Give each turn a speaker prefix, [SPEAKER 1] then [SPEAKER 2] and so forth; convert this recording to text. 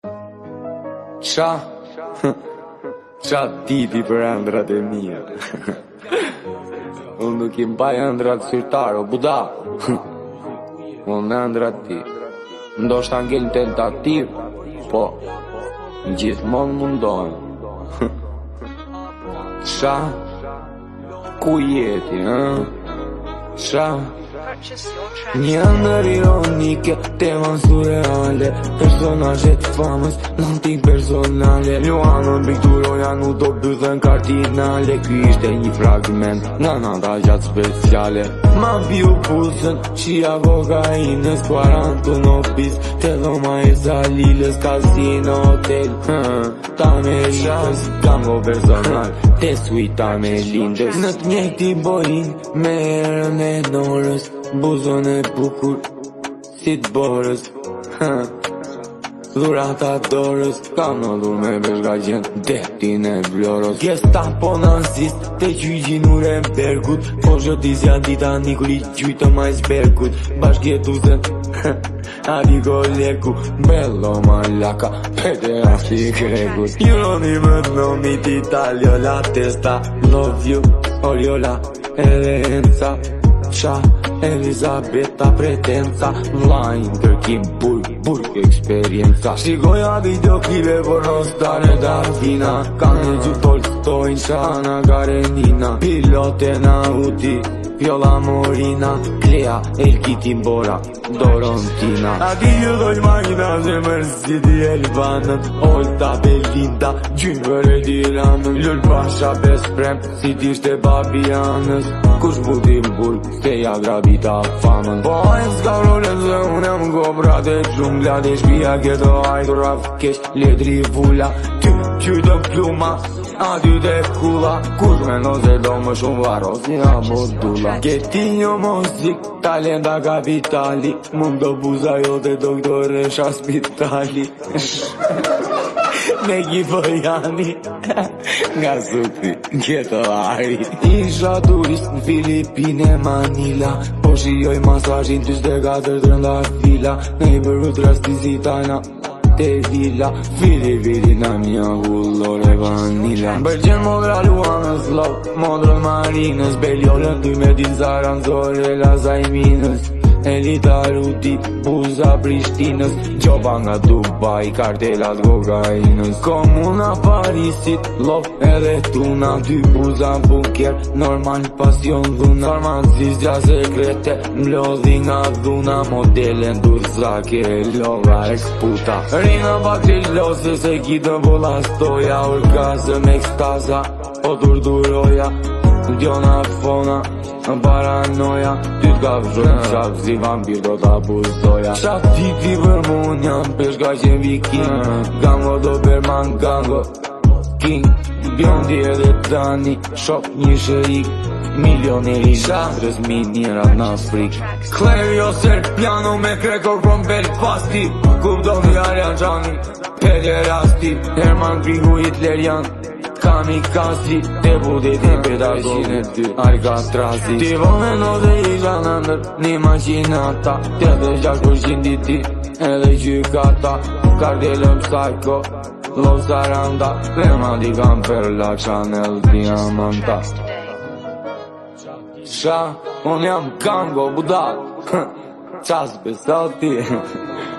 [SPEAKER 1] Qa titi për ëndrat e mija. Unë nuk i mbaj ëndrat syrtar, o buda. Unë ëndrat ti ndoshta ngell tentativ, po gjithmonë mundohen. Qa? Ku jeti, Qa? Një ëndër ironike, tema surreale, personazhet famës, lantik personale. Luanën Vikturoja nuk do bythen kardinale. Ky ishte një fragment nga nata gjatë speciale. Ma biu pusën, qia kokainës, Quarantunopis, te dhoma e Zalilës, Casino Hotel. Ta me lindës, gango personal, te suita me lindës. Në të njëjti borin, me erën e norës, buzon e bukur, si t'borës. Dhurata dorës, kam në dhur me beshgaqen, detin e vlorës. Gestapo nazist, te gjyqin Nurembergut, po zhëtisja dita Nikoli gjujtë Majsbergut. Bashkjetusen, adi kolegu, bello malaka, pederasti kregut. Juroni më të nomit Italio, la testa, love you, Oriola, Elenca, Qa, Elizabeta Pretenca, Line, Kërkim, burg, eksperienca. Shikoja videoklipe por nostare Davina, kanë gjë Tolstojnë, Shana Karenina, pilote na Audi, Viola Morina, Klea, Elgiti Mbora, Dorontina. A ti ju dojnë makina që mërsiti Elbanën, Olta, Belinda, Gjynëver e Tiranën, Lul Pasha Besprem, si t'ishte Babianës. Kush buti m'burg, se ja grabita famën. Po e s'ka role se unë jam gobrat e gjungla, dhe shpia keto hajdu raf kesh, letri vula, ty qytë pluma, aty dhe kula. Kush me no se do më shumë varo, si abo dula. Keti një mozik, talenta kapitali, mund do buza jote doktoresha spitali. Me Gjipojani, nga suti, kjeto ari. Isha turist në Filipine, Manila, po shioj masajin 24 trënda fila. Në i bërru trastisitana, te vila, fili na mja hullore vanila. Bërgjen modra Luanës, lop, modrën Marinës, Beljollën, duj me din Zaranzore, Lazajminës, Elita Rudi, buza Prishtinës, gjoba nga Dubai, kartelat kokainës. Komuna Parisit, lop edhe tuna, dy buza bunker, normal pasion dhuna. Farmacistja sekrete, mlodhi nga dhuna, modele ndurzake, lova eksputa. Rina pak qelose se kitë bolla stoja, orgasm ekstaza, o durduroja, djona fona, paranoja, ty t'ka vërën qap si vampir do t'abuzoja. Qa titi për mun jam peshkaqen viking, gango Doberman, gango king, bjondi edhe tani, shok një shërik, milioneri shadrës minierat në Afrik. Klerio Serpiano me kreko from Belfasti, kupdoni Arjan Gjani, pederasti, Herman Grigu Hitlerian, kamikazi, te budet e pedagogu, Alcatrazi. Ti vone no dhe isha në ndër një machinata, 86% diti edhe gjykata, kardelëm psycho, Lov Saranda, Lema di kam per la Chanel Diamanta. Qa, unë jam kango budak, qas besati.